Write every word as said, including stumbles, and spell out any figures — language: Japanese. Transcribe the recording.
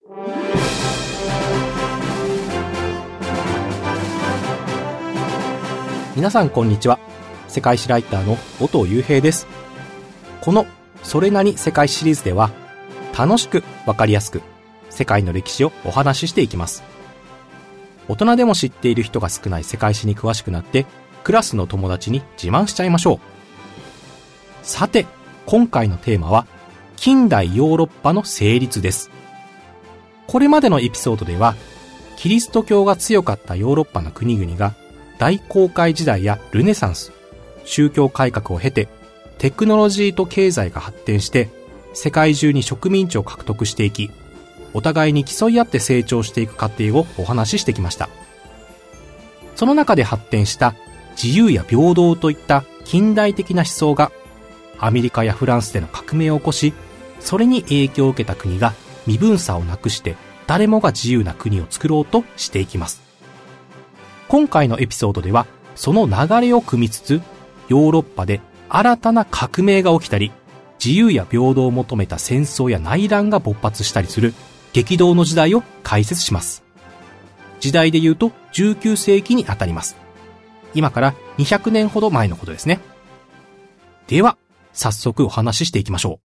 皆さんこんにちは。世界史ライターの音尾雄平です。このそれなに世界史シリーズでは、楽しくわかりやすく世界の歴史をお話ししていきます。大人でも知っている人が少ない世界史に詳しくなって、クラスの友達に自慢しちゃいましょう。さて、今回のテーマは近代ヨーロッパの成立です。これまでのエピソードでは、キリスト教が強かったヨーロッパの国々が大航海時代やルネサンス、宗教改革を経て、テクノロジーと経済が発展して、世界中に植民地を獲得していき、お互いに競い合って成長していく過程をお話ししてきました。その中で発展した自由や平等といった近代的な思想が、アメリカやフランスでの革命を起こし、それに影響を受けた国が身分差をなくして、誰もが自由な国を作ろうとしていきます。今回のエピソードでは、その流れを組みつつ、ヨーロッパで新たな革命が起きたり、自由や平等を求めた戦争や内乱が勃発したりする激動の時代を解説します。時代で言うとじゅうきゅうせいきにあたります。今からにひゃくねんほど前のことですね。では、早速お話ししていきましょう。